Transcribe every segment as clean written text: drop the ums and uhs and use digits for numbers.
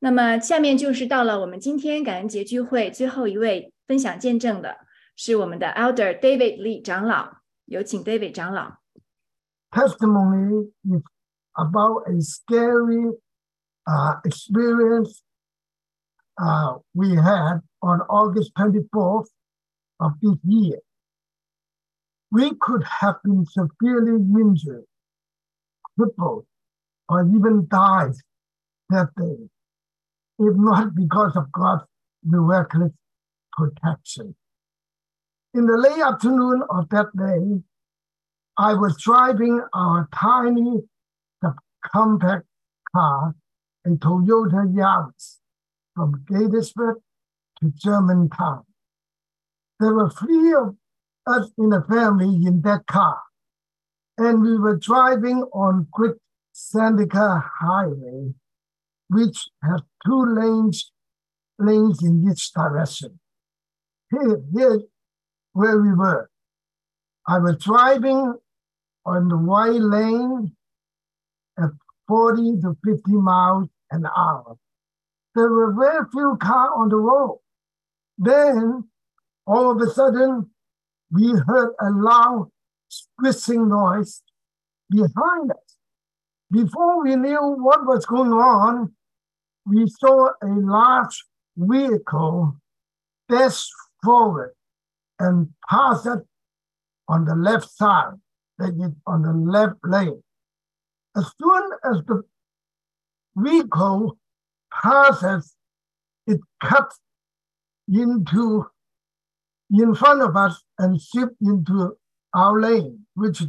那么下面就是到了我们今天感恩节聚会最后一位分享见证的，是我们的 Elder David Lee 长老，有请 David 长老。 Testimony is about a scary experience we had on August 24th of this year. We could have been severely injured, crippled, or even died that day, if not because of God's miraculous protection. In the late afternoon of that day, I was driving our tiny compact car, a Toyota Yaris, from Gettysburg to Germantown. There were 3 of us in a family in that car, and we were driving on Quick Sandica Highway, which has 2 lanes in each direction. Here's where we were. I was driving on the white lane at 40 to 50 miles an hour. There were very few cars on the road. Then, all of a sudden, we heard a loud squishing noise behind us. Before we knew what was going on, we saw a large vehicle dash forward and pass us on the left side, that is on the left lane. As soon as the vehicle passes, it cuts in front of us and shifts into our lane, which is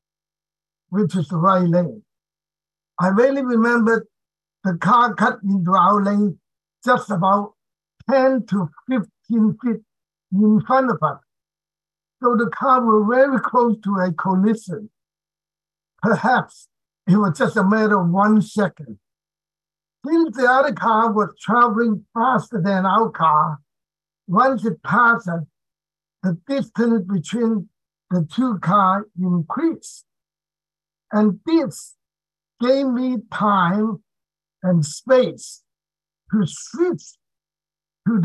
the right lane. I really remember the car cut into our lane just about 10 to 15 feet in front of us. So the car was very close to a collision. Perhaps it was just a matter of 1 second. Since the other car was traveling faster than our car, once it passed us, the distance between the 2 cars increased. And this gave me time and space to switch to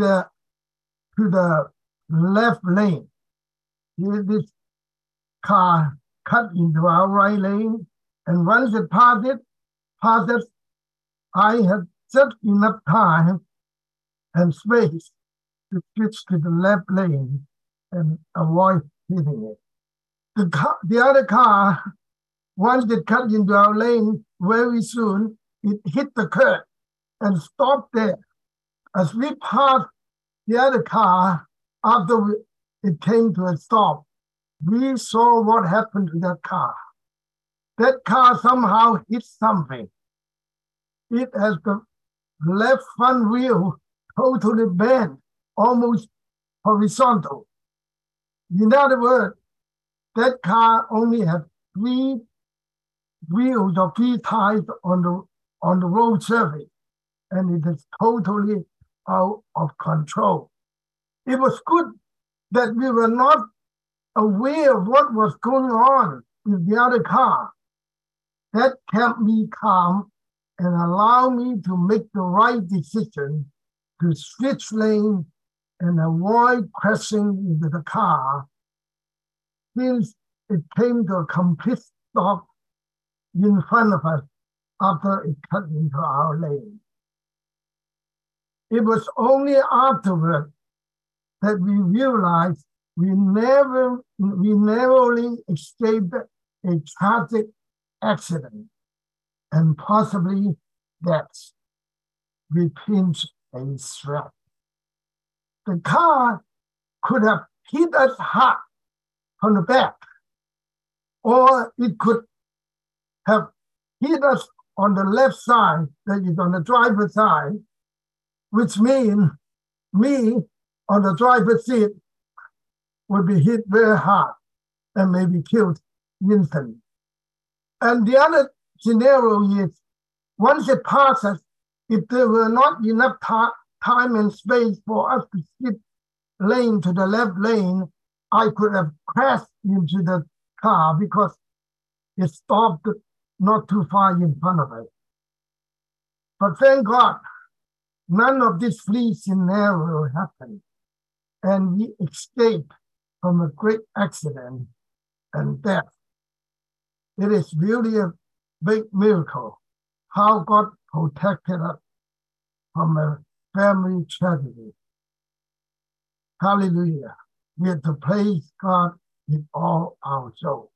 the left lane. Here, this car cut into our right lane, and once it passes, I had just enough time and space to switch to the left lane and avoid hitting it. The other car, once it cut into our lane, very soon it hit the curb and stopped there. As we passed the other car, after it came to a stop, we saw what happened to that car. That car somehow hit something. It has the left front wheel totally bent, almost horizontal. In other words, that car only had 3 wheels or 3 tires on the road surface, and it is totally out of control. It was good that we were not aware of what was going on with the other car. That kept me calm and allowed me to make the right decision to switch lane and avoid crashing into the car, since it came to a complete stop in front of us after it cut into our lane. It was only afterward that we realized we narrowly escaped a tragic accident and possibly death. We pinched a thread. The car could have hit us hard from the back, or it could have hit us on the left side, that is on the driver's side, which means me on the driver's seat would be hit very hard and maybe killed instantly. And the other scenario is, once it passes, if there were not enough time and space for us to skip lane to the left lane, I could have crashed into the car because it stopped not too far in front of it. But thank God none of these three scenarios happened, and we escaped from a great accident and death. It is really a big miracle how God protected us from a family tragedy. Hallelujah. We have to praise God with all our soul.